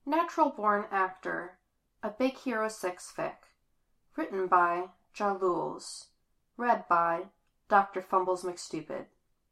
Natural Born Actor, a Big Hero 6 fic. Written by Ja Lules. Read by Dr. Fumbles McStupid.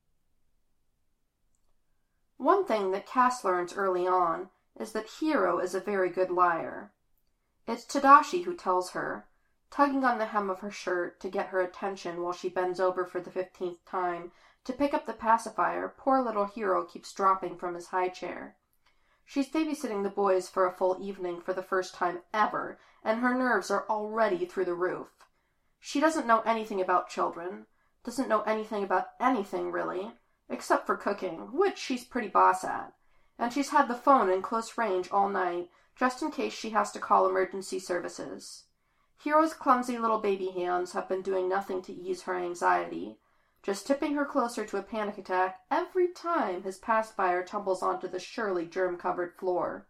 One thing that Cass learns early on is that Hiro is a very good liar. It's Tadashi who tells her, tugging on the hem of her shirt to get her attention while she bends over for the 15th time to pick up the pacifier poor little Hiro keeps dropping from his high chair. She's babysitting the boys for a full evening for the first time ever, and her nerves are already through the roof. She doesn't know anything about children, doesn't know anything about anything really, except for cooking, which she's pretty boss at, and she's had the phone in close range all night, just in case she has to call emergency services. Hiro's clumsy little baby hands have been doing nothing to ease her anxiety, just tipping her closer to a panic attack every time his pacifier tumbles onto the surely germ-covered floor.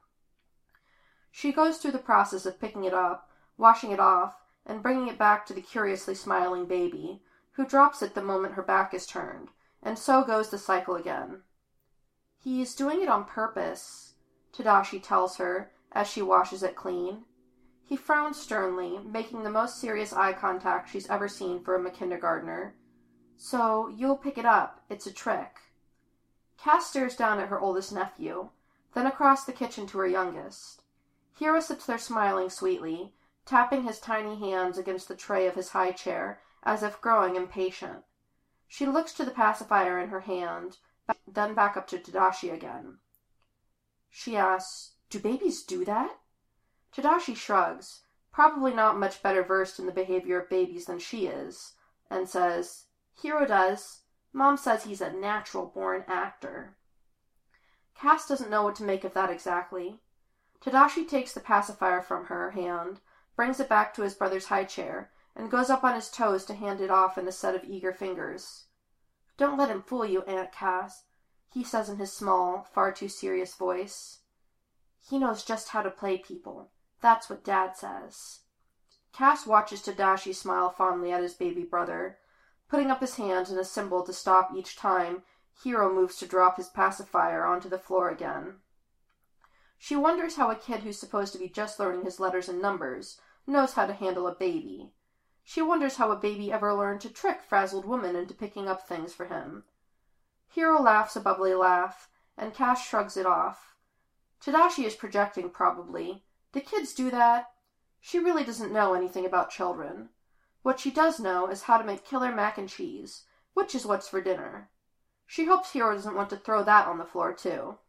She goes through the process of picking it up, washing it off, and bringing it back to the curiously smiling baby, who drops it the moment her back is turned, and so goes the cycle again. "He's doing it on purpose," Tadashi tells her as she washes it clean. He frowns sternly, making the most serious eye contact she's ever seen for a kindergartner. "So, you'll pick it up. It's a trick." Cass stares down at her oldest nephew, then across the kitchen to her youngest. Hiro sits there smiling sweetly, tapping his tiny hands against the tray of his high chair, as if growing impatient. She looks to the pacifier in her hand, then back up to Tadashi again. She asks, "Do babies do that?" Tadashi shrugs, probably not much better versed in the behavior of babies than she is, and says, "Hiro does. Mom says he's a natural-born actor." Cass doesn't know what to make of that exactly. Tadashi takes the pacifier from her hand, brings it back to his brother's high chair, and goes up on his toes to hand it off in a set of eager fingers. "Don't let him fool you, Aunt Cass," he says in his small, far too serious voice. "He knows just how to play people. That's what Dad says." Cass watches Tadashi smile fondly at his baby brother, putting up his hands in a symbol to stop each time Hiro moves to drop his pacifier onto the floor again. She wonders how a kid who's supposed to be just learning his letters and numbers knows how to handle a baby. She wonders how a baby ever learned to trick frazzled women into picking up things for him. Hiro laughs a bubbly laugh, and Cass shrugs it off. Tadashi is projecting, probably. Do kids do that? She really doesn't know anything about children. What she does know is how to make killer mac and cheese, which is what's for dinner. She hopes Hiro doesn't want to throw that on the floor, too.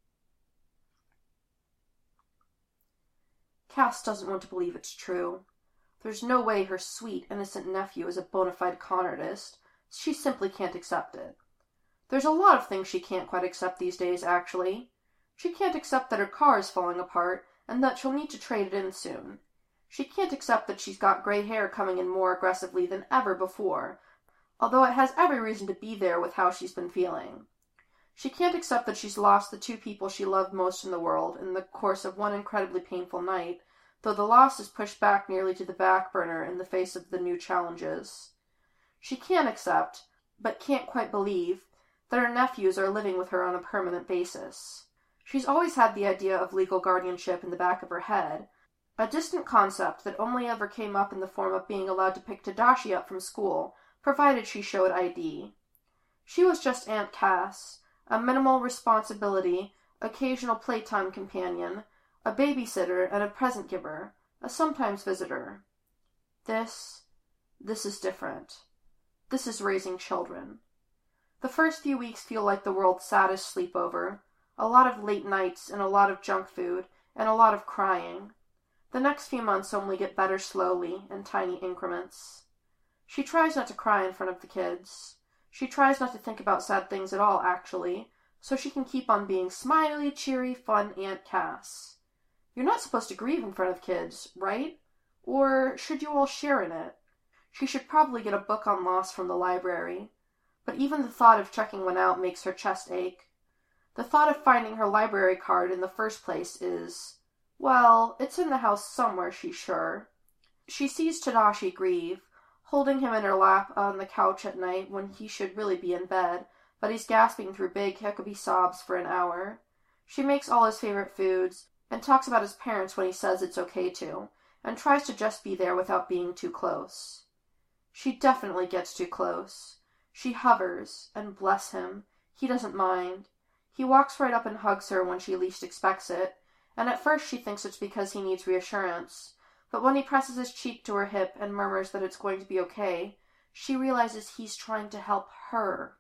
Cass doesn't want to believe it's true. There's no way her sweet, innocent nephew is a bona fide con artist. She simply can't accept it. There's a lot of things she can't quite accept these days, actually. She can't accept that her car is falling apart, and that she'll need to trade it in soon. She can't accept that she's got gray hair coming in more aggressively than ever before, although it has every reason to be there with how she's been feeling. She can't accept that she's lost the two people she loved most in the world in the course of one incredibly painful night, though the loss is pushed back nearly to the back burner in the face of the new challenges. She can't accept, but can't quite believe, that her nephews are living with her on a permanent basis. She's always had the idea of legal guardianship in the back of her head, a distant concept that only ever came up in the form of being allowed to pick Tadashi up from school, provided she showed ID. She was just Aunt Cass, a minimal responsibility, occasional playtime companion, a babysitter and a present giver, a sometimes visitor. This is different. This is raising children. The first few weeks feel like the world's saddest sleepover, a lot of late nights and a lot of junk food, and a lot of crying. The next few months only get better slowly, in tiny increments. She tries not to cry in front of the kids. She tries not to think about sad things at all, actually, so she can keep on being smiley, cheery, fun Aunt Cass. You're not supposed to grieve in front of kids, right? Or should you all share in it? She should probably get a book on loss from the library, but even the thought of checking one out makes her chest ache. The thought of finding her library card in the first place is, well, it's in the house somewhere, she's sure. She sees Tadashi grieve, holding him in her lap on the couch at night when he should really be in bed, but he's gasping through big, hiccupy sobs for an hour. She makes all his favorite foods, and talks about his parents when he says it's okay to, and tries to just be there without being too close. She definitely gets too close. She hovers, and bless him, he doesn't mind. He walks right up and hugs her when she least expects it, and at first she thinks it's because he needs reassurance, but when he presses his cheek to her hip and murmurs that it's going to be okay, she realizes he's trying to help her.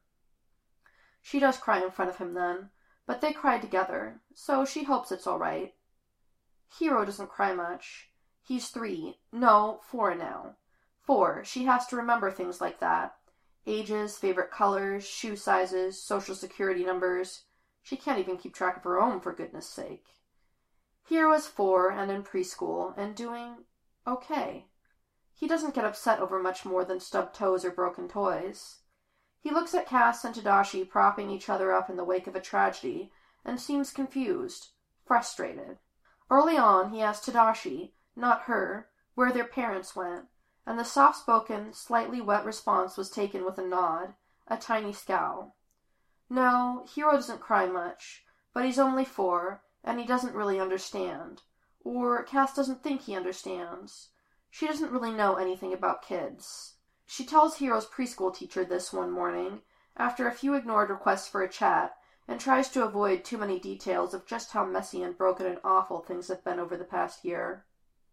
She does cry in front of him then, but they cry together, so she hopes it's all right. Hiro doesn't cry much. He's 3, no, 4 now. 4, she has to remember things like that. Ages, favorite colors, shoe sizes, social security numbers. She can't even keep track of her own, for goodness sake. Hiro is 4 and in preschool, and doing okay. He doesn't get upset over much more than stubbed toes or broken toys. He looks at Cass and Tadashi propping each other up in the wake of a tragedy, and seems confused, frustrated. Early on, he asks Tadashi, not her, where their parents went, and the soft-spoken, slightly wet response was taken with a nod, a tiny scowl. No, Hiro doesn't cry much, but he's only 4, and he doesn't really understand. Or Cass doesn't think he understands. She doesn't really know anything about kids. She tells Hiro's preschool teacher this one morning, after a few ignored requests for a chat, and tries to avoid too many details of just how messy and broken and awful things have been over the past year.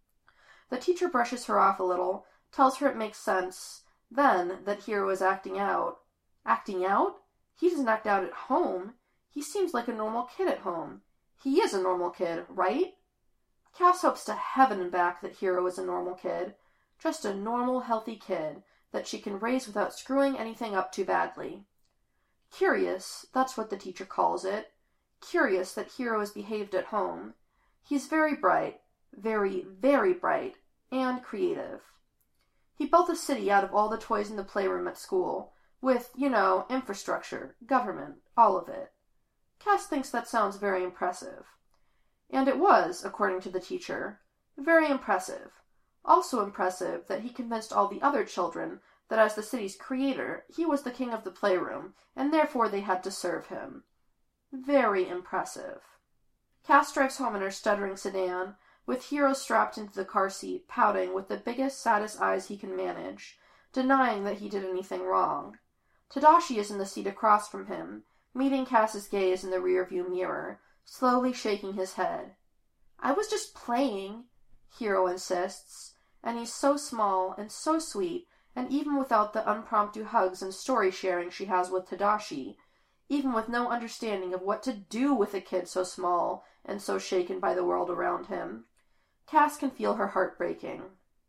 The teacher brushes her off a little, tells her it makes sense, then that Hiro is acting out. Acting out? He doesn't act out at home. He seems like a normal kid at home. He is a normal kid, right? Cass hopes to heaven and back that Hiro is a normal kid. Just a normal, healthy kid that she can raise without screwing anything up too badly. Curious, that's what the teacher calls it. Curious that Hiro has behaved at home. He's very bright, very, very bright, and creative. He built a city out of all the toys in the playroom at school, with, infrastructure, government, all of it. Cass thinks that sounds very impressive. And it was, according to the teacher, very impressive. Also impressive that he convinced all the other children that as the city's creator, he was the king of the playroom, and therefore they had to serve him. Very impressive. Cass drives home in her stuttering sedan, with Hiro strapped into the car seat, pouting with the biggest, saddest eyes he can manage, denying that he did anything wrong. Tadashi is in the seat across from him, meeting Cass's gaze in the rearview mirror, slowly shaking his head. I was just playing, Hiro insists, and he's so small and so sweet, and even without the impromptu hugs and story-sharing she has with Tadashi, even with no understanding of what to do with a kid so small and so shaken by the world around him, Cass can feel her heart breaking.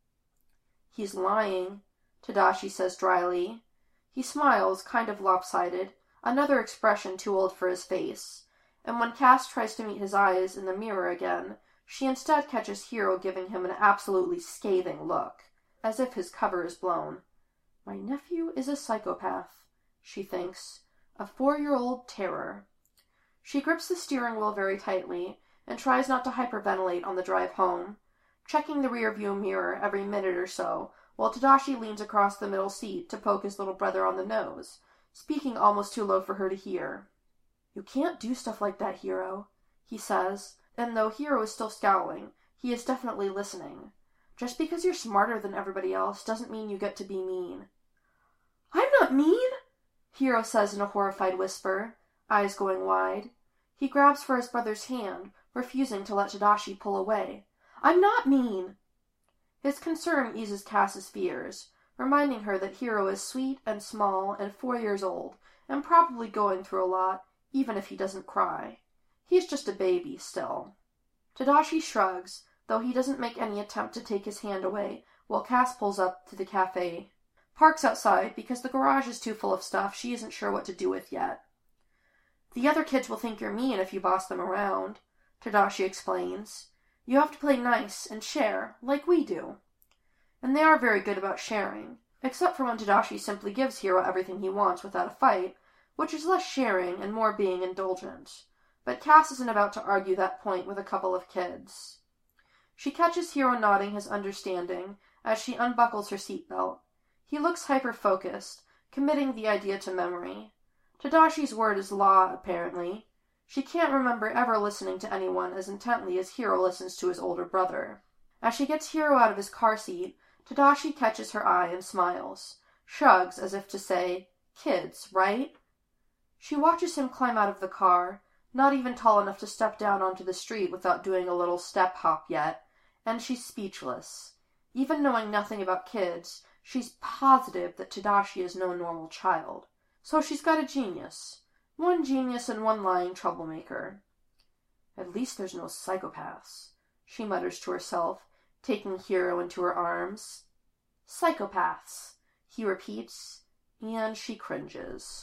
He's lying, Tadashi says dryly. He smiles, kind of lopsided, another expression too old for his face, and when Cass tries to meet his eyes in the mirror again, she instead catches Hiro giving him an absolutely scathing look, as if his cover is blown. My nephew is a psychopath, she thinks, a 4-year-old terror. She grips the steering wheel very tightly, and tries not to hyperventilate on the drive home, checking the rearview mirror every minute or so, while Tadashi leans across the middle seat to poke his little brother on the nose, speaking almost too low for her to hear. You can't do stuff like that, Hiro, he says, and though Hiro is still scowling, he is definitely listening. Just because you're smarter than everybody else doesn't mean you get to be mean. I'm not mean, Hiro says in a horrified whisper, eyes going wide. He grabs for his brother's hand, refusing to let Tadashi pull away. I'm not mean. His concern eases Cass's fears, reminding her that Hiro is sweet and small and 4 years old, and probably going through a lot, even if he doesn't cry. He's just a baby still. Tadashi shrugs, though he doesn't make any attempt to take his hand away, while Cass pulls up to the cafe. Parks outside because the garage is too full of stuff she isn't sure what to do with yet. The other kids will think you're mean if you boss them around, Tadashi explains. You have to play nice and share, like we do. And they are very good about sharing, except for when Tadashi simply gives Hiro everything he wants without a fight, which is less sharing and more being indulgent. But Cass isn't about to argue that point with a couple of kids. She catches Hiro nodding his understanding as she unbuckles her seatbelt. He looks hyper-focused, committing the idea to memory. Tadashi's word is law, apparently. She can't remember ever listening to anyone as intently as Hiro listens to his older brother. As she gets Hiro out of his car seat, Tadashi catches her eye and smiles, shrugs as if to say, "Kids, right?" She watches him climb out of the car, not even tall enough to step down onto the street without doing a little step hop yet, and she's speechless. Even knowing nothing about kids, she's positive that Tadashi is no normal child. So she's got a genius. One genius and one lying troublemaker. At least there's no psychopaths, she mutters to herself, taking Hiro into her arms. Psychopaths, he repeats, and she cringes.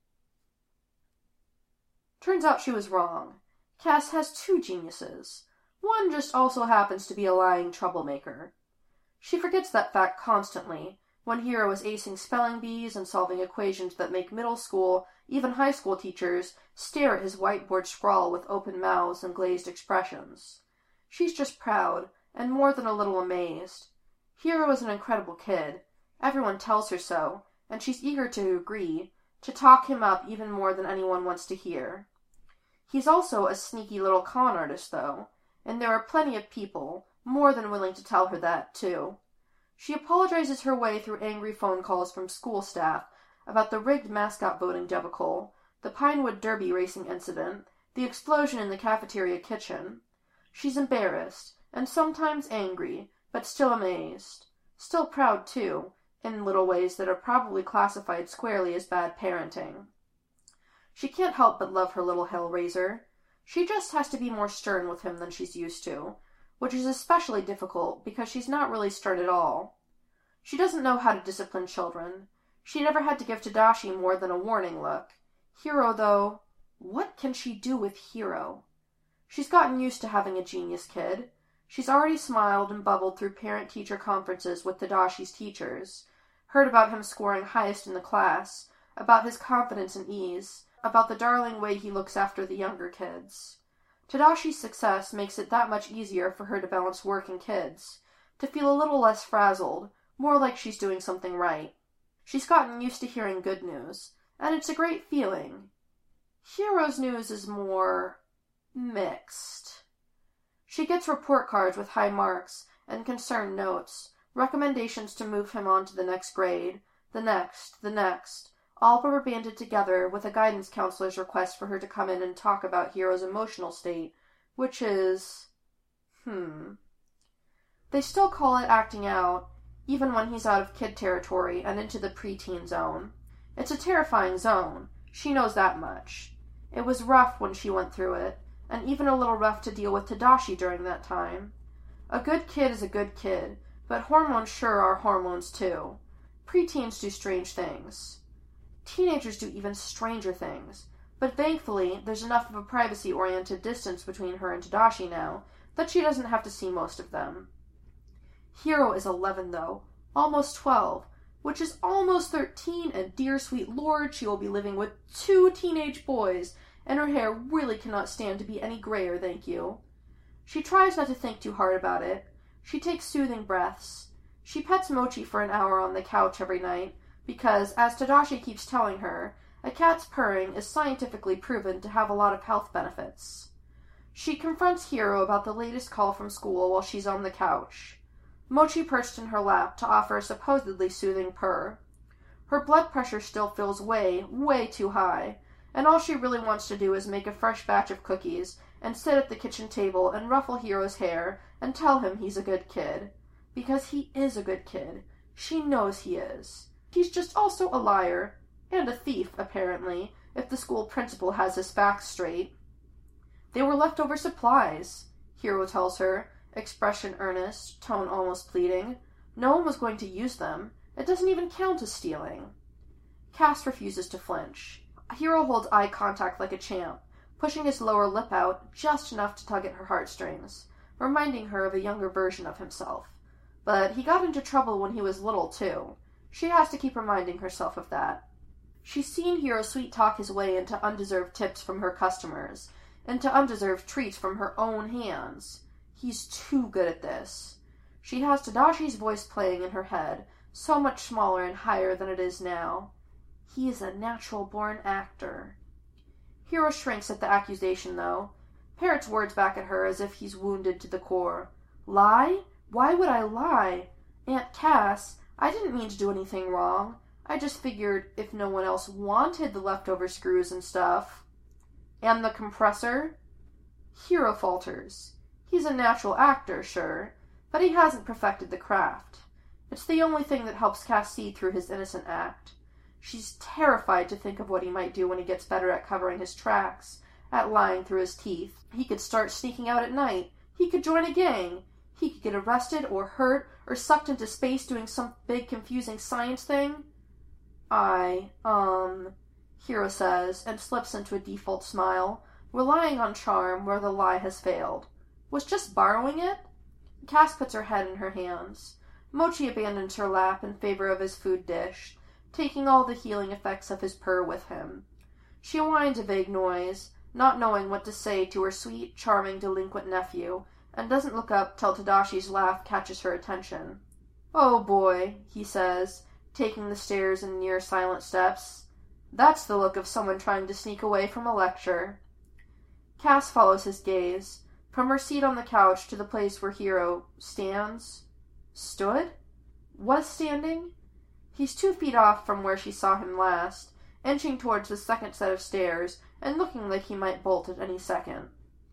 Turns out she was wrong. Cass has two geniuses. One just also happens to be a lying troublemaker. She forgets that fact constantly, when Hiro is acing spelling bees and solving equations that make middle school, even high school teachers stare at his whiteboard scrawl with open mouths and glazed expressions. She's just proud, and more than a little amazed. Hiro is an incredible kid. Everyone tells her so, and she's eager to agree, to talk him up even more than anyone wants to hear. He's also a sneaky little con artist, though, and there are plenty of people more than willing to tell her that, too. She apologizes her way through angry phone calls from school staff about the rigged mascot voting debacle, the Pinewood Derby racing incident, the explosion in the cafeteria kitchen. She's embarrassed, and sometimes angry, but still amazed. Still proud, too, in little ways that are probably classified squarely as bad parenting. She can't help but love her little Hellraiser. She just has to be more stern with him than she's used to, which is especially difficult because she's not really stern at all. She doesn't know how to discipline children. She never had to give Tadashi more than a warning look. Hiro, though, what can she do with Hiro? She's gotten used to having a genius kid. She's already smiled and bubbled through parent-teacher conferences with Tadashi's teachers, heard about him scoring highest in the class, about his confidence and ease, about the darling way he looks after the younger kids. Tadashi's success makes it that much easier for her to balance work and kids, to feel a little less frazzled, more like she's doing something right. She's gotten used to hearing good news, and it's a great feeling. Hiro's news is more mixed. She gets report cards with high marks and concerned notes, recommendations to move him on to the next grade, the next, all rubber banded together with a guidance counselor's request for her to come in and talk about Hiro's emotional state, which is... They still call it acting out, even when he's out of kid territory and into the preteen zone. It's a terrifying zone. She knows that much. It was rough when she went through it, and even a little rough to deal with Tadashi during that time. A good kid is a good kid, but hormones sure are hormones too. Preteens do strange things. Teenagers do even stranger things, but thankfully there's enough of a privacy-oriented distance between her and Tadashi now that she doesn't have to see most of them. Hiro is 11, though, almost 12, which is almost 13, and dear sweet lord, she will be living with 2 teenage boys, and her hair really cannot stand to be any grayer, thank you. She tries not to think too hard about it. She takes soothing breaths. She pets Mochi for an hour on the couch every night, because, as Tadashi keeps telling her, a cat's purring is scientifically proven to have a lot of health benefits. She confronts Hiro about the latest call from school while she's on the couch. Mochi perched in her lap to offer a supposedly soothing purr. Her blood pressure still feels way, way too high, and all she really wants to do is make a fresh batch of cookies and sit at the kitchen table and ruffle Hiro's hair and tell him he's a good kid. Because he is a good kid. She knows he is. He's just also a liar, and a thief, apparently, if the school principal has his facts straight. They were leftover supplies, Hiro tells her, expression earnest, tone almost pleading. No one was going to use them. It doesn't even count as stealing. Cass refuses to flinch. Hiro holds eye contact like a champ, pushing his lower lip out just enough to tug at her heartstrings, reminding her of a younger version of himself. But he got into trouble when he was little, too. She has to keep reminding herself of that. She's seen Hiro sweet-talk his way into undeserved tips from her customers, into undeserved treats from her own hands. He's too good at this. She has Tadashi's voice playing in her head, so much smaller and higher than it is now. He is a natural-born actor. Hiro shrinks at the accusation, though. Parrots words back at her as if he's wounded to the core. Lie? Why would I lie? Aunt Cass, I didn't mean to do anything wrong. I just figured if no one else wanted the leftover screws and stuff. And the compressor? Hiro falters. He's a natural actor, sure, but he hasn't perfected the craft. It's the only thing that helps Cass see through his innocent act. She's terrified to think of what he might do when he gets better at covering his tracks, at lying through his teeth. He could start sneaking out at night. He could join a gang. He could get arrested or hurt or sucked into space doing some big confusing science thing. Hiro says, and slips into a default smile, relying on charm where the lie has failed. Was just borrowing it? Cass puts her head in her hands. Mochi abandons her lap in favor of his food dish, taking all the healing effects of his purr with him. She whines a vague noise, not knowing what to say to her sweet, charming, delinquent nephew, and doesn't look up till Tadashi's laugh catches her attention. Oh boy, he says, taking the stairs in near silent steps. That's the look of someone trying to sneak away from a lecture. Cass follows his gaze, from her seat on the couch to the place where Hiro stood? Was standing? He's 2 feet off from where she saw him last, inching towards the second set of stairs, and looking like he might bolt at any second.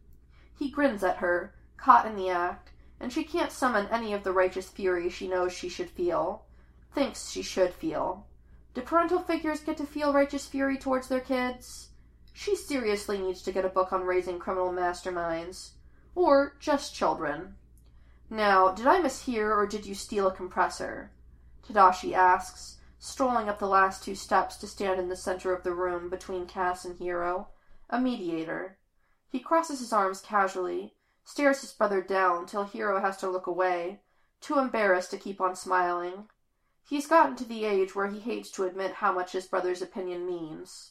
He grins at her, caught in the act, and she can't summon any of the righteous fury she knows she should feel. Thinks she should feel. Do parental figures get to feel righteous fury towards their kids? She seriously needs to get a book on raising criminal masterminds. Or just children. Now, did I mishear, or did you steal a compressor? Tadashi asks, strolling up the last 2 steps to stand in the center of the room between Cass and Hiro, a mediator. He crosses his arms casually, stares his brother down till Hiro has to look away, too embarrassed to keep on smiling. He's gotten to the age where he hates to admit how much his brother's opinion means.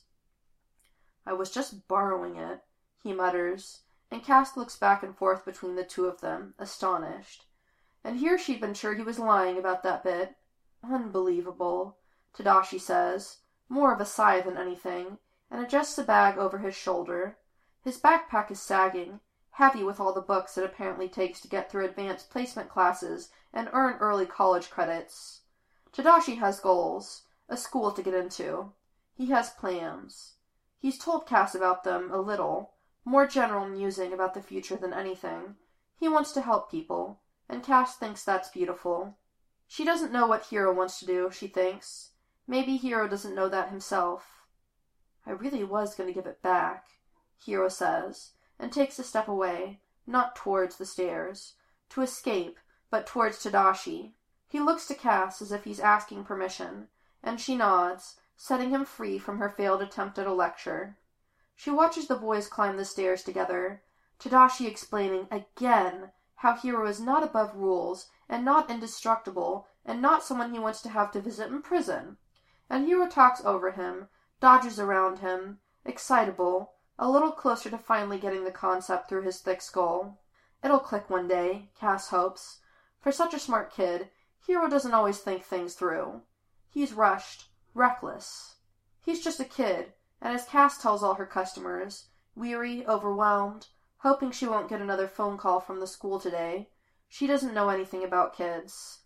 I was just borrowing it, he mutters, and Cass looks back and forth between the 2 of them, astonished. And here she'd been sure he was lying about that bit. Unbelievable, Tadashi says, more of a sigh than anything, and adjusts the bag over his shoulder. His backpack is sagging, heavy with all the books it apparently takes to get through advanced placement classes and earn early college credits. Tadashi has goals, a school to get into. He has plans. He's told Cass about them a little, more general musing about the future than anything. He wants to help people, and Cass thinks that's beautiful. She doesn't know what Hiro wants to do, she thinks. Maybe Hiro doesn't know that himself. I really was going to give it back, Hiro says, and takes a step away, not towards the stairs, to escape, but towards Tadashi. He looks to Cass as if he's asking permission, and she nods, setting him free from her failed attempt at a lecture. She watches the boys climb the stairs together, Tadashi explaining again how Hiro is not above rules, and not indestructible, and not someone he wants to have to visit in prison. And Hiro talks over him, dodges around him, excitable, a little closer to finally getting the concept through his thick skull. It'll click one day, Cass hopes. For such a smart kid, Hiro doesn't always think things through. He's rushed, reckless. He's just a kid, and as Cass tells all her customers, weary, overwhelmed, hoping she won't get another phone call from the school today, she doesn't know anything about kids.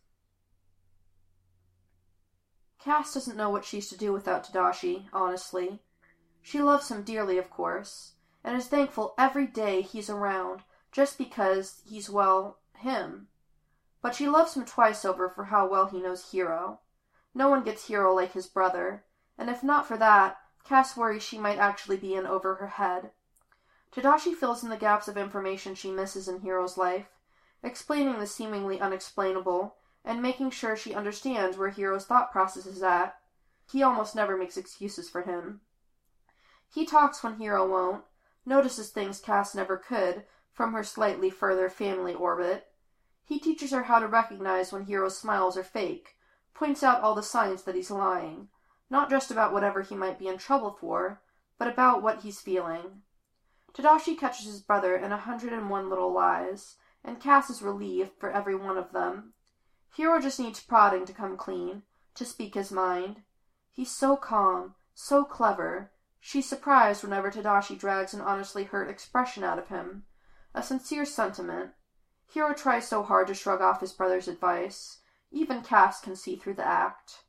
Cass doesn't know what she's to do without Tadashi, honestly. She loves him dearly, of course, and is thankful every day he's around, just because he's, well, him. But she loves him twice over for how well he knows Hiro. No one gets Hiro like his brother, and if not for that, Cass worries she might actually be in over her head. Tadashi fills in the gaps of information she misses in Hiro's life, explaining the seemingly unexplainable, and making sure she understands where Hiro's thought process is at. He almost never makes excuses for him. He talks when Hiro won't, notices things Cass never could from her slightly further family orbit. He teaches her how to recognize when Hiro's smiles are fake, points out all the signs that he's lying, not just about whatever he might be in trouble for, but about what he's feeling. Tadashi catches his brother in 101 little lies, and Cass is relieved for every one of them. Hiro just needs prodding to come clean, to speak his mind. He's so calm, so clever. She's surprised whenever Tadashi drags an honestly hurt expression out of him, a sincere sentiment. Hiro tries so hard to shrug off his brother's advice. Even Cass can see through the act.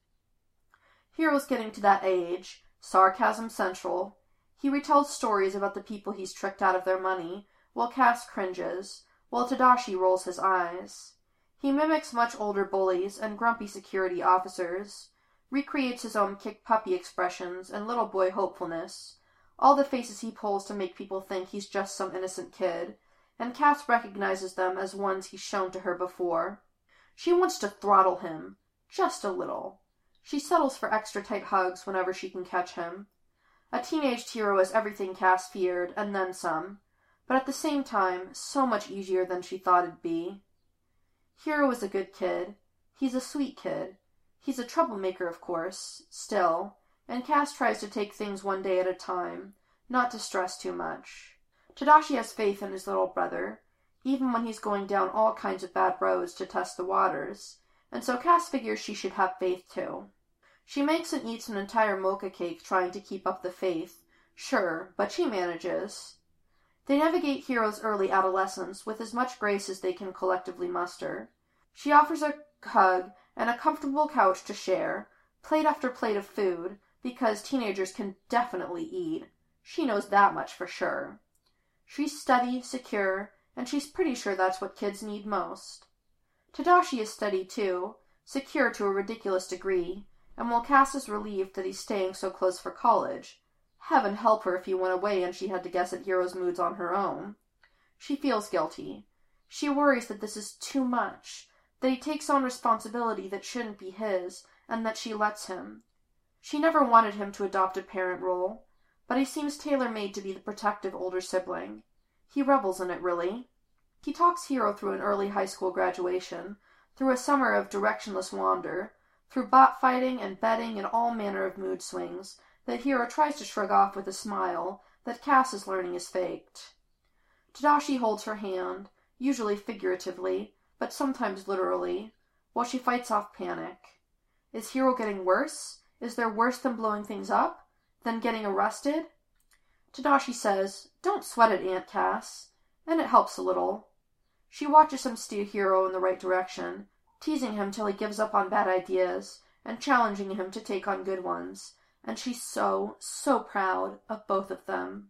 Hiro's getting to that age, sarcasm central. He retells stories about the people he's tricked out of their money, while Cass cringes, while Tadashi rolls his eyes. He mimics much older bullies and grumpy security officers, recreates his own kick puppy expressions and little boy hopefulness, all the faces he pulls to make people think he's just some innocent kid, and Cass recognizes them as ones he's shown to her before. She wants to throttle him, just a little. She settles for extra tight hugs whenever she can catch him. A teenaged Hiro is everything Cass feared, and then some, but at the same time, so much easier than she thought it'd be. Hiro is a good kid. He's a sweet kid. He's a troublemaker, of course, still, and Cass tries to take things one day at a time, not to stress too much. Tadashi has faith in his little brother, even when he's going down all kinds of bad roads to test the waters, and so Cass figures she should have faith too. She makes and eats an entire mocha cake trying to keep up the faith, sure, but she manages. They navigate Hiro's early adolescence with as much grace as they can collectively muster. She offers a hug and a comfortable couch to share, plate after plate of food, because teenagers can definitely eat. She knows that much for sure. She's steady, secure, and she's pretty sure that's what kids need most. Tadashi is steady too, secure to a ridiculous degree, and while Cass is relieved that he's staying so close for college, heaven help her if he went away and she had to guess at Hiro's moods on her own. She feels guilty. She worries that this is too much, that he takes on responsibility that shouldn't be his, and that she lets him. She never wanted him to adopt a parent role, but he seems tailor-made to be the protective older sibling. He revels in it, really. He talks Hiro through an early high school graduation, through a summer of directionless wander, through bot fighting and betting and all manner of mood swings that Hiro tries to shrug off with a smile that Cass is learning is faked. Tadashi holds her hand, usually figuratively, but sometimes literally, while she fights off panic. Is Hiro getting worse? Is there worse than blowing things up? Than getting arrested? Tadashi says, "Don't sweat it, Aunt Cass," and it helps a little. She watches him steer Hiro in the right direction, teasing him till he gives up on bad ideas, and challenging him to take on good ones, and she's so proud of both of them.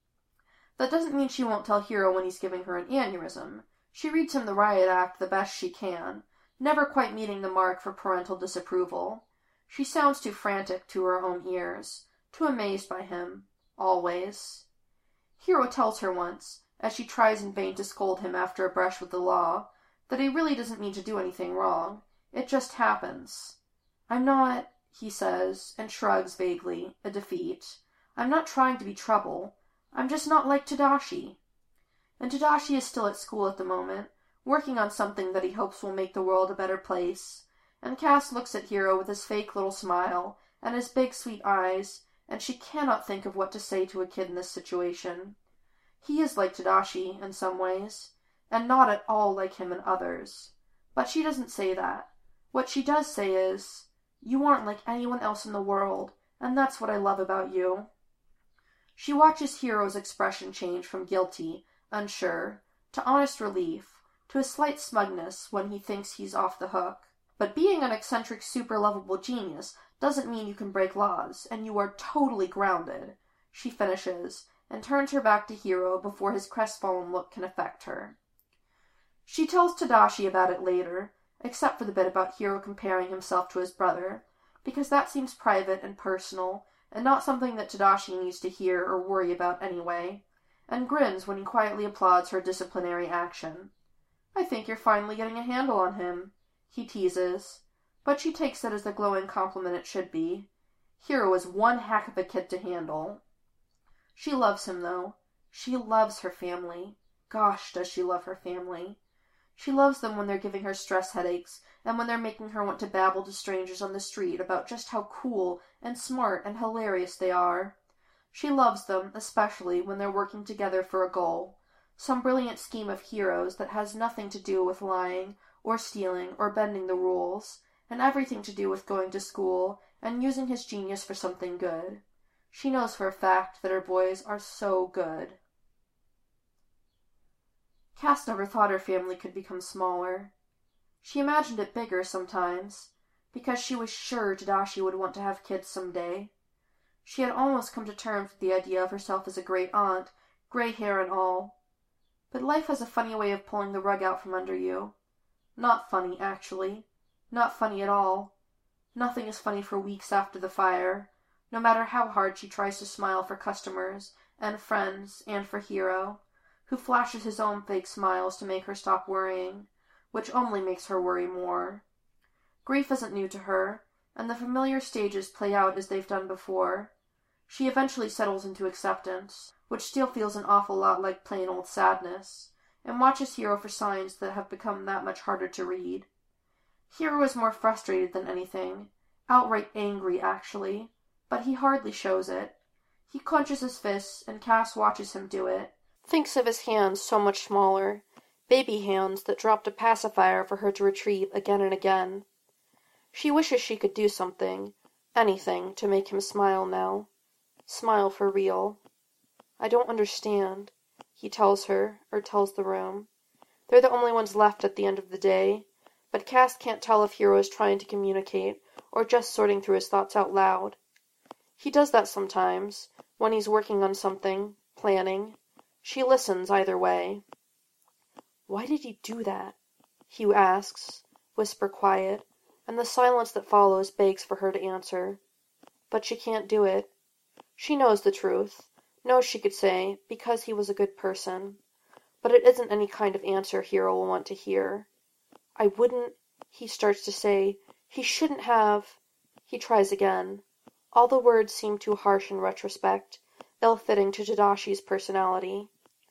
That doesn't mean she won't tell Hiro when he's giving her an aneurysm. She reads him the riot act the best she can, never quite meeting the mark for parental disapproval. She sounds too frantic to her own ears, too amazed by him, always. Hiro tells her once, as she tries in vain to scold him after a brush with the law, that he really doesn't mean to do anything wrong. It just happens. "I'm not," he says, and shrugs vaguely, a defeat. "I'm not trying to be trouble. I'm just not like Tadashi." And Tadashi is still at school at the moment, working on something that he hopes will make the world a better place. And Cass looks at Hiro with his fake little smile and his big sweet eyes, and she cannot think of what to say to a kid in this situation. He is like Tadashi in some ways, and not at all like him in others. But she doesn't say that. What she does say is, "You aren't like anyone else in the world, and that's what I love about you." She watches Hiro's expression change from guilty, unsure, to honest relief, to a slight smugness when he thinks he's off the hook. But being an eccentric, super lovable genius doesn't mean you can break laws, and you are totally grounded, she finishes, and turns her back to Hiro before his crestfallen look can affect her. She tells Tadashi about it later, except for the bit about Hiro comparing himself to his brother, because that seems private and personal, and not something that Tadashi needs to hear or worry about anyway, and grins when he quietly applauds her disciplinary action. "I think you're finally getting a handle on him," he teases, but she takes it as the glowing compliment it should be. Hiro is one heck of a kid to handle. She loves him, though. She loves her family. Gosh, does she love her family. She loves them when they're giving her stress headaches, and when they're making her want to babble to strangers on the street about just how cool and smart and hilarious they are. She loves them, especially when they're working together for a goal, some brilliant scheme of Hiro's that has nothing to do with lying, or stealing, or bending the rules, and everything to do with going to school and using his genius for something good. She knows for a fact that her boys are so good. Cass never thought her family could become smaller. She imagined it bigger sometimes, because she was sure Tadashi would want to have kids someday. She had almost come to terms with the idea of herself as a great aunt, gray hair and all. But life has a funny way of pulling the rug out from under you. Not funny, actually. Not funny at all. Nothing is funny for weeks after the fire, no matter how hard she tries to smile for customers and friends and for Hiro, who flashes his own fake smiles to make her stop worrying, which only makes her worry more. Grief isn't new to her, and the familiar stages play out as they've done before. She eventually settles into acceptance, which still feels an awful lot like plain old sadness, and watches Hiro for signs that have become that much harder to read. Hiro is more frustrated than anything, outright angry, actually, but he hardly shows it. He clenches his fists, and Cass watches him do it, thinks of his hands so much smaller, baby hands that dropped a pacifier for her to retrieve again and again. She wishes she could do something, anything, to make him smile now. Smile for real. I don't understand, he tells her, or tells the room. They're the only ones left at the end of the day, but Cass can't tell if Hiro is trying to communicate, or just sorting through his thoughts out loud. He does that sometimes, when he's working on something, planning. She listens either way. Why did he do that? Hugh asks, whisper quiet, and the silence that follows begs for her to answer. But she can't do it. She knows the truth, knows she could say, because he was a good person. But it isn't any kind of answer Hiro will want to hear. I wouldn't, he starts to say. He shouldn't have. He tries again. All the words seem too harsh in retrospect, ill-fitting to Tadashi's personality.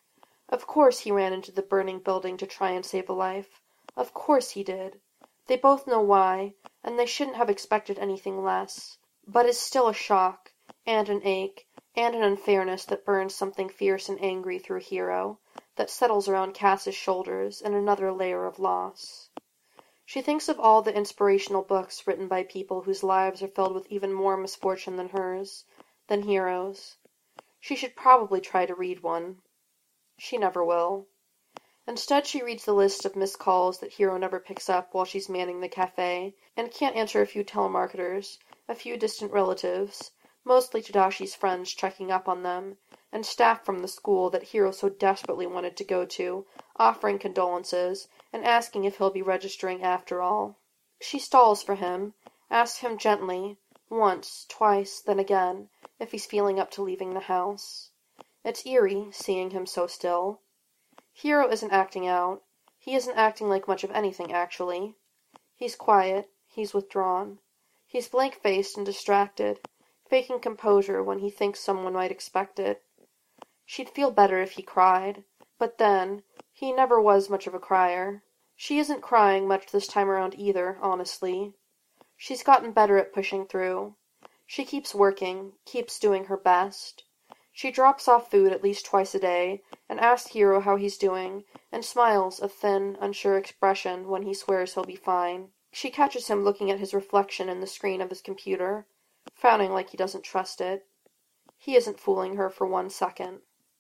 Of course he ran into the burning building to try and save a life. Of course he did. They both know why, and they shouldn't have expected anything less. But it's still a shock, and an ache, and an unfairness that burns something fierce and angry through Hiro, that settles around Cass's shoulders in another layer of loss. She thinks of all the inspirational books written by people whose lives are filled with even more misfortune than hers, than Hiro's. She should probably try to read one. She never will. Instead, she reads the list of missed calls that Hiro never picks up while she's manning the cafe, and can't answer a few telemarketers, a few distant relatives, mostly Tadashi's friends checking up on them, and staff from the school that Hiro so desperately wanted to go to, offering condolences, and asking if he'll be registering after all. She stalls for him, asks him gently, once, twice, then again, if he's feeling up to leaving the house. It's eerie, seeing him so still. Hiro isn't acting out. He isn't acting like much of anything, actually. He's quiet. He's withdrawn. He's blank-faced and distracted, faking composure when he thinks someone might expect it. She'd feel better if he cried, but then, he never was much of a crier. She isn't crying much this time around either, honestly. She's gotten better at pushing through. She keeps working, keeps doing her best. She drops off food at least twice a day, and asks Hiro how he's doing, and smiles a thin, unsure expression when he swears he'll be fine. She catches him looking at his reflection in the screen of his computer, frowning like he doesn't trust it. He isn't fooling her for 1 second.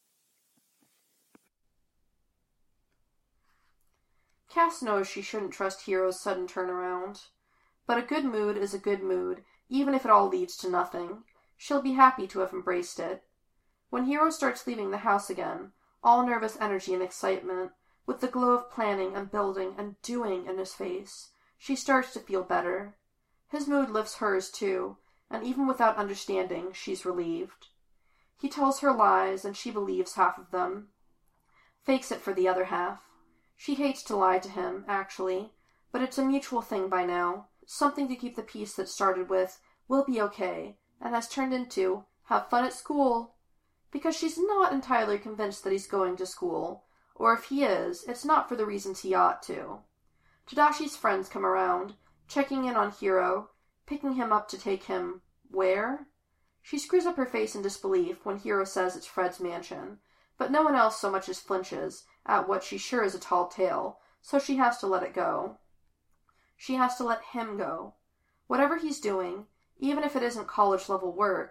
Cass knows she shouldn't trust Hiro's sudden turnaround. But a good mood is a good mood, even if it all leads to nothing. She'll be happy to have embraced it. When Hiro starts leaving the house again, all nervous energy and excitement, with the glow of planning and building and doing in his face, she starts to feel better. His mood lifts hers too, and even without understanding, she's relieved. He tells her lies, and she believes half of them. Fakes it for the other half. She hates to lie to him, actually, but it's a mutual thing by now, something to keep the peace that started with, "We'll be okay," and has turned into, "Have fun at school," because she's not entirely convinced that he's going to school, or if he is, it's not for the reasons he ought to. Tadashi's friends come around, checking in on Hiro, picking him up to take him where? She screws up her face in disbelief when Hiro says it's Fred's mansion, but no one else so much as flinches at what she's sure is a tall tale, so she has to let it go. She has to let him go. Whatever he's doing, even if it isn't college-level work,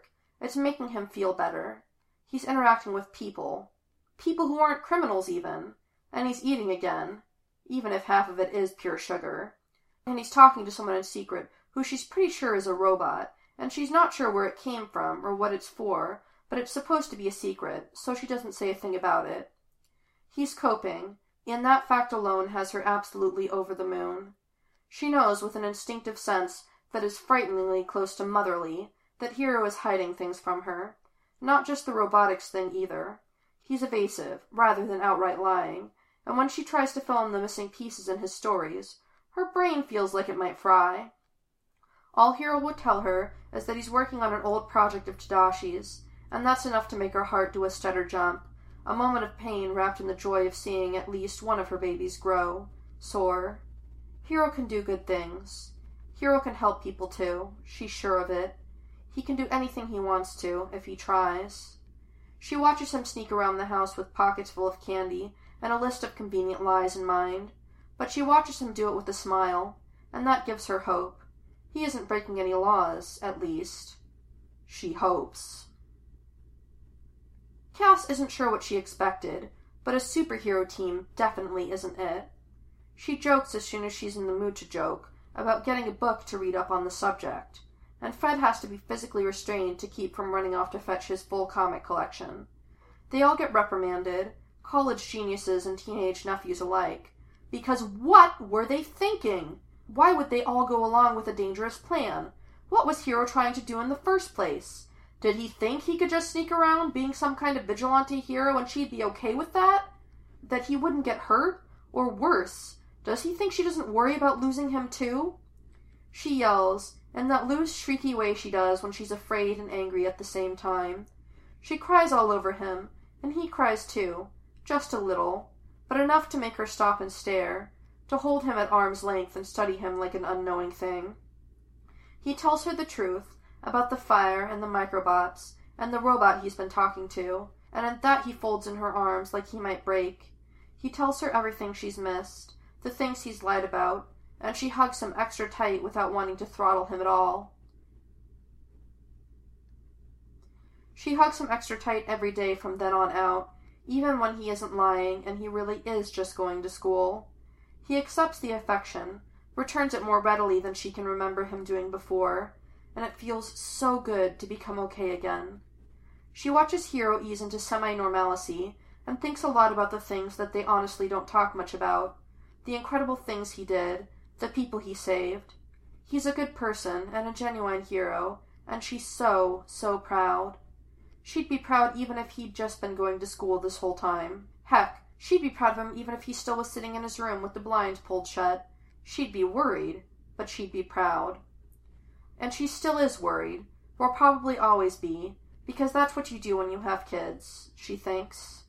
It's making him feel better. He's interacting with people. People who aren't criminals even. And he's eating again, even if half of it is pure sugar. And he's talking to someone in secret who she's pretty sure is a robot, and she's not sure where it came from or what it's for, but it's supposed to be a secret, so she doesn't say a thing about it. He's coping, and that fact alone has her absolutely over the moon. She knows with an instinctive sense that is frighteningly close to motherly that Hiro is hiding things from her. Not just the robotics thing either. He's evasive, rather than outright lying, and when she tries to fill in the missing pieces in his stories, her brain feels like it might fry. All Hiro would tell her is that he's working on an old project of Tadashi's, and that's enough to make her heart do a stutter jump, a moment of pain wrapped in the joy of seeing at least one of her babies grow, soar. Hiro can do good things. Hiro can help people too, she's sure of it. He can do anything he wants to, if he tries. She watches him sneak around the house with pockets full of candy and a list of convenient lies in mind, but she watches him do it with a smile, and that gives her hope. He isn't breaking any laws, at least. She hopes. Cass isn't sure what she expected, but a superhero team definitely isn't it. She jokes as soon as she's in the mood to joke about getting a book to read up on the subject, and Fred has to be physically restrained to keep from running off to fetch his full comic collection. They all get reprimanded, college geniuses and teenage nephews alike, because what were they thinking? Why would they all go along with a dangerous plan? What was Hiro trying to do in the first place? Did he think he could just sneak around being some kind of vigilante hero and she'd be okay with that? That he wouldn't get hurt? Or worse, does he think she doesn't worry about losing him too? She yells, in that loose, shrieky way she does when she's afraid and angry at the same time. She cries all over him, and he cries too, just a little, but enough to make her stop and stare, to hold him at arm's length and study him like an unknowing thing. He tells her the truth about the fire and the microbots and the robot he's been talking to, and at that he folds in her arms like he might break. He tells her everything she's missed, the things he's lied about, and she hugs him extra tight without wanting to throttle him at all. She hugs him extra tight every day from then on out, even when he isn't lying and he really is just going to school. He accepts the affection, returns it more readily than she can remember him doing before, and it feels so good to become okay again. She watches Hiro ease into semi-normalcy and thinks a lot about the things that they honestly don't talk much about, the incredible things he did, the people he saved. He's a good person and a genuine hero, and she's so, so proud. She'd be proud even if he'd just been going to school this whole time. Heck, she'd be proud of him even if he still was sitting in his room with the blinds pulled shut. She'd be worried, but she'd be proud. And she still is worried, will probably always be, because that's what you do when you have kids, she thinks.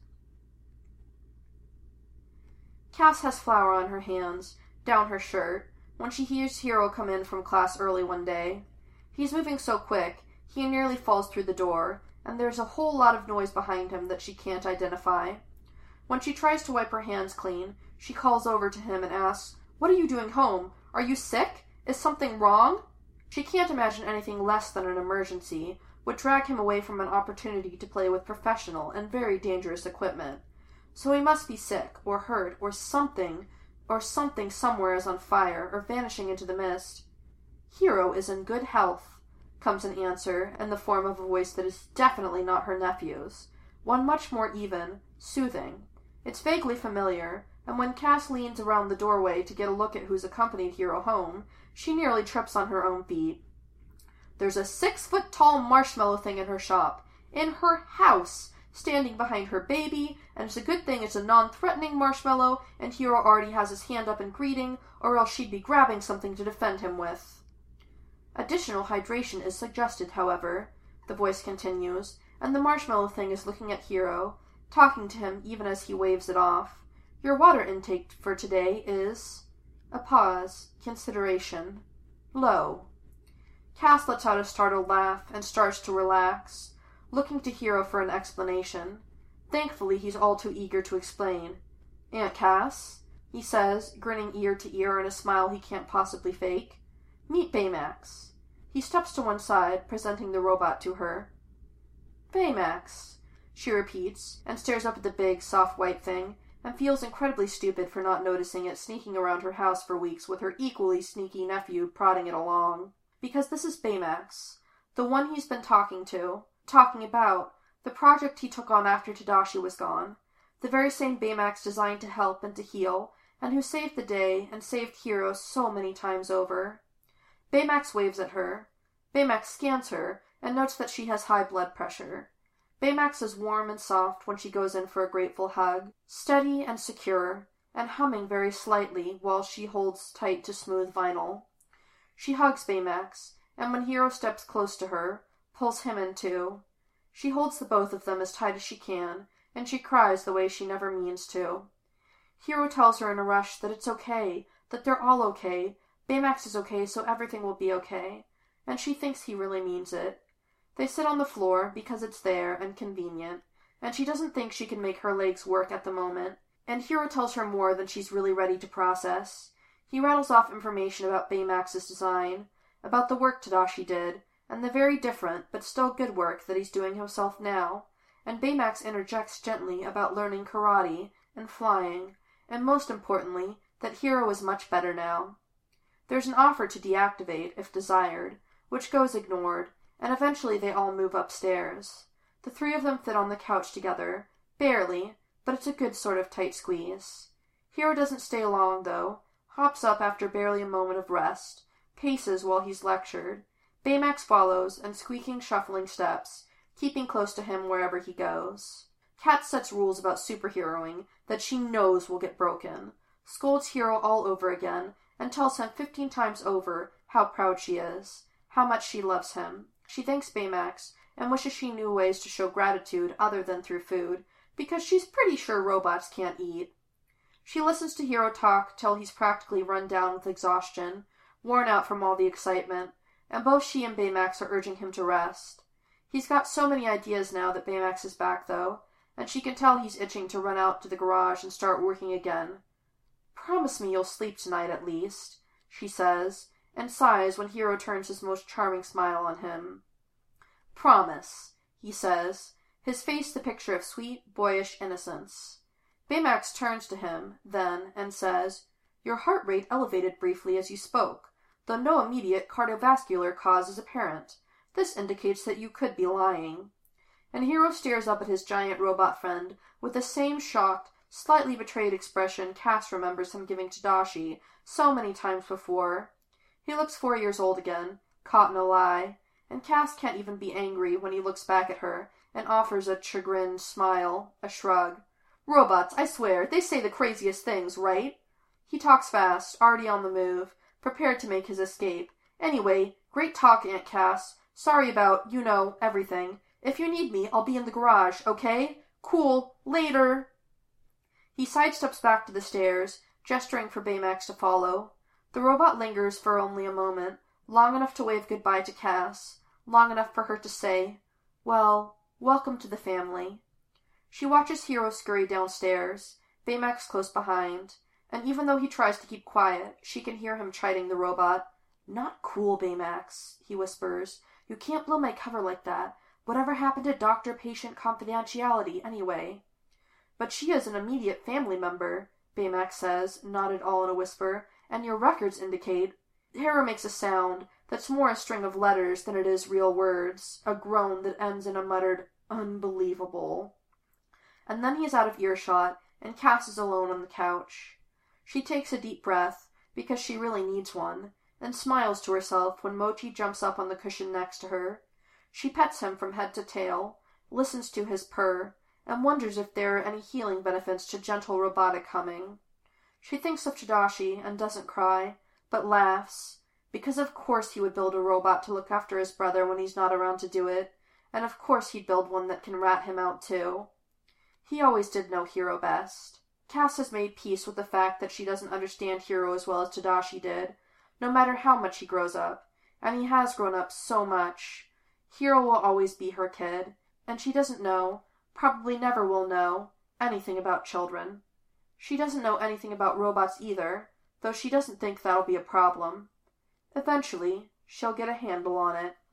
Cass has flour on her hands, down her shirt, when she hears Hiro come in from class early one day. He's moving so quick, he nearly falls through the door, and there's a whole lot of noise behind him that she can't identify. When she tries to wipe her hands clean, she calls over to him and asks, "What are you doing home? Are you sick? Is something wrong?" She can't imagine anything less than an emergency would drag him away from an opportunity to play with professional and very dangerous equipment. So he must be sick, or hurt, or something somewhere is on fire, or vanishing into the mist. "Hiro is in good health," comes an answer, in the form of a voice that is definitely not her nephew's, one much more even, soothing. It's vaguely familiar, and when Cass leans around the doorway to get a look at who's accompanied Hiro home, she nearly trips on her own feet. There's a 6-foot-tall marshmallow thing in her shop, in her house, standing behind her baby, and it's a good thing it's a non-threatening marshmallow, and Hiro already has his hand up in greeting, or else she'd be grabbing something to defend him with. Additional hydration is suggested, however, the voice continues, and the marshmallow thing is looking at Hiro, talking to him even as he waves it off. Your water intake for today is... A pause. Consideration. Low. Cass lets out a startled laugh and starts to relax, looking to Hiro for an explanation. Thankfully, he's all too eager to explain. "Aunt Cass," he says, grinning ear to ear in a smile he can't possibly fake. "Meet Baymax." He steps to one side, presenting the robot to her. Baymax, she repeats, and stares up at the big, soft white thing, and feels incredibly stupid for not noticing it sneaking around her house for weeks with her equally sneaky nephew prodding it along. Because this is Baymax, the one he's been talking about, the project he took on after Tadashi was gone, the very same Baymax designed to help and to heal, and who saved the day and saved Hiro so many times over. Baymax waves at her. Baymax scans her and notes that she has high blood pressure. Baymax is warm and soft when she goes in for a grateful hug, steady and secure, and humming very slightly while she holds tight to smooth vinyl. She hugs Baymax, and when Hiro steps close to her, pulls him in too. She holds the both of them as tight as she can, and she cries the way she never means to. Hiro tells her in a rush that it's okay, that they're all okay, Baymax is okay, so everything will be okay, and she thinks he really means it. They sit on the floor because it's there and convenient, and she doesn't think she can make her legs work at the moment, and Hiro tells her more than she's really ready to process. He rattles off information about Baymax's design, about the work Tadashi did, and the very different but still good work that he's doing himself now, and Baymax interjects gently about learning karate and flying, and most importantly, that Hiro is much better now. There's an offer to deactivate, if desired, which goes ignored, and eventually they all move upstairs. The three of them fit on the couch together, barely, but it's a good sort of tight squeeze. Hiro doesn't stay long, though, hops up after barely a moment of rest, paces while he's lectured. Baymax follows, and squeaking, shuffling steps, keeping close to him wherever he goes. Kat sets rules about superheroing that she knows will get broken, scolds Hiro all over again, and tells him 15 times over how proud she is, how much she loves him. She thanks Baymax, and wishes she knew ways to show gratitude other than through food, because she's pretty sure robots can't eat. She listens to Hiro talk till he's practically run down with exhaustion, worn out from all the excitement, and both she and Baymax are urging him to rest. He's got so many ideas now that Baymax is back, though, and she can tell he's itching to run out to the garage and start working again. "Promise me you'll sleep tonight at least," she says, and sighs when Hiro turns his most charming smile on him. "Promise," he says, his face the picture of sweet, boyish innocence. Baymax turns to him, then, and says, "Your heart rate elevated briefly as you spoke, though no immediate cardiovascular cause is apparent. This indicates that you could be lying." And Hiro stares up at his giant robot friend with the same shocked, slightly betrayed expression Cass remembers him giving Tadashi so many times before. He looks 4 years old again, caught in a lie, and Cass can't even be angry when he looks back at her and offers a chagrined smile, a shrug. "Robots, I swear, they say the craziest things, right?" He talks fast, already on the move, prepared to make his escape. "Anyway, great talk, Aunt Cass. Sorry about, everything. If you need me, I'll be in the garage, okay? Cool, later." He sidesteps back to the stairs, gesturing for Baymax to follow. The robot lingers for only a moment, long enough to wave goodbye to Cass, long enough for her to say, "Well, welcome to the family." She watches Hiro scurry downstairs, Baymax close behind, and even though he tries to keep quiet, she can hear him chiding the robot. "Not cool, Baymax," he whispers. "You can't blow my cover like that. Whatever happened to doctor-patient confidentiality, anyway?" "But she is an immediate family member," Baymax says, not at all in a whisper, "and your records indicate—" Hiro makes a sound that's more a string of letters than it is real words, a groan that ends in a muttered, "Unbelievable." And then he is out of earshot, and Cass is alone on the couch. She takes a deep breath, because she really needs one, and smiles to herself when Mochi jumps up on the cushion next to her. She pets him from head to tail, listens to his purr, and wonders if there are any healing benefits to gentle robotic humming. She thinks of Tadashi and doesn't cry, but laughs, because of course he would build a robot to look after his brother when he's not around to do it, and of course he'd build one that can rat him out too. He always did know Hiro best. Cass has made peace with the fact that she doesn't understand Hiro as well as Tadashi did, no matter how much he grows up, and he has grown up so much. Hiro will always be her kid, and she doesn't know, probably never will know, anything about children. She doesn't know anything about robots either, though she doesn't think that'll be a problem. Eventually, she'll get a handle on it.